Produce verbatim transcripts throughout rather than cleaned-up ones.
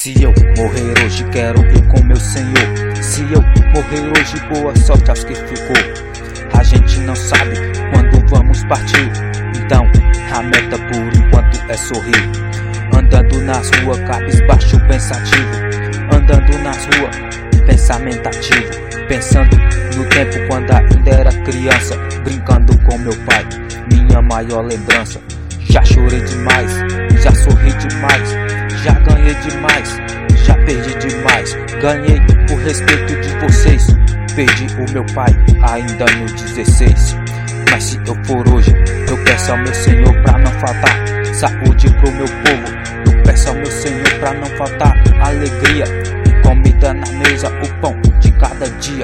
Se eu morrer hoje, quero ir com meu Senhor. Se eu morrer hoje, boa sorte aos que ficou. A gente não sabe quando vamos partir, então a meta por enquanto é sorrir. Andando nas ruas, cabisbaixo pensativo. Andando nas ruas, pensamentativo. Pensando no tempo quando ainda era criança, brincando com meu pai, minha maior lembrança. Já chorei demais, já sorri demais, já ganhei demais, já perdi demais. Ganhei o respeito de vocês, perdi o meu pai ainda no dezesseis. Mas se eu for hoje, eu peço ao meu Senhor pra não faltar saúde pro meu povo. Eu peço ao meu Senhor pra não faltar alegria, comida na mesa, o pão de cada dia.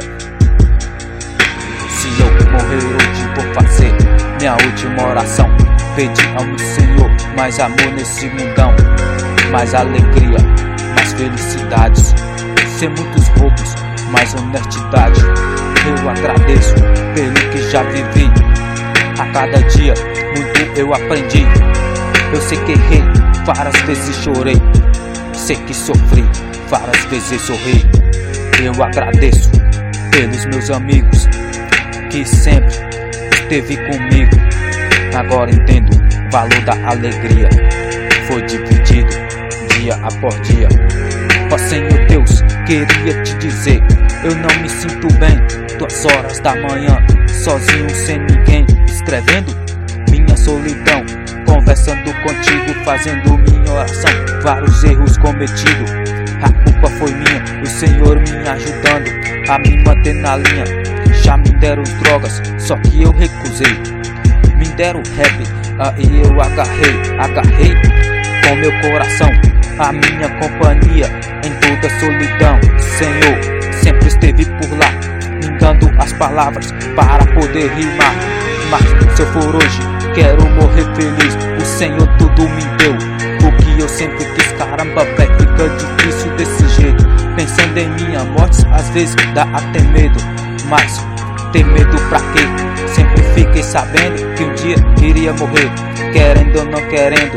Se eu morrer hoje, vou fazer minha última oração, pedir ao meu Senhor mais amor nesse mundão, mais alegria, mais felicidades, sem muitos roubos, mais honestidade. Eu agradeço pelo que já vivi, a cada dia muito eu aprendi. Eu sei que errei, várias vezes chorei, sei que sofri, várias vezes sorri. Eu agradeço pelos meus amigos que sempre esteve comigo. Agora entendo o valor da alegria, foi dividido dia após dia. Ó Senhor Deus, queria te dizer, eu não me sinto bem. Duas horas da manhã, sozinho sem ninguém, escrevendo minha solidão, conversando contigo, fazendo minha oração. Vários erros cometidos, a culpa foi minha, o Senhor me ajudando a me manter na linha. Já me deram drogas, só que eu recusei. Me deram rap, aí eu agarrei, agarrei com meu coração a minha companhia em toda solidão. Senhor sempre esteve por lá, me dando as palavras para poder rimar. Mas se eu for hoje, quero morrer feliz, o Senhor tudo me deu o que eu sempre quis. Caramba, véi, fica difícil desse jeito, pensando em minha morte às vezes dá até medo. Mas ter medo pra quê? Sempre fiquei sabendo que um dia iria morrer, querendo ou não querendo,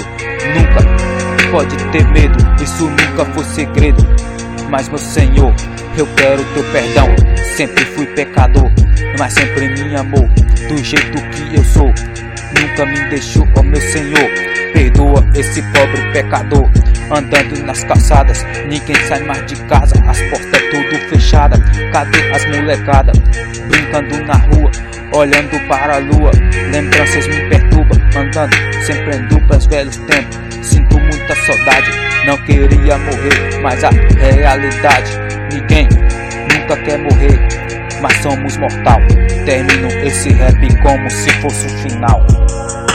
nunca pode ter medo, isso nunca foi segredo. Mas meu Senhor, eu quero teu perdão. Sempre fui pecador, mas sempre me amou do jeito que eu sou. Nunca me deixou, ó meu Senhor, perdoa esse pobre pecador. Andando nas calçadas, ninguém sai mais de casa, as portas tudo fechadas. Cadê as molecadas? Brincando na rua, olhando para a lua. Lembranças me perturbam, andando sempre em duplas, velhos tempos. Sinto muita saudade, não queria morrer, mas a realidade, ninguém nunca quer morrer, mas somos mortal. Termino esse rap como se fosse o final.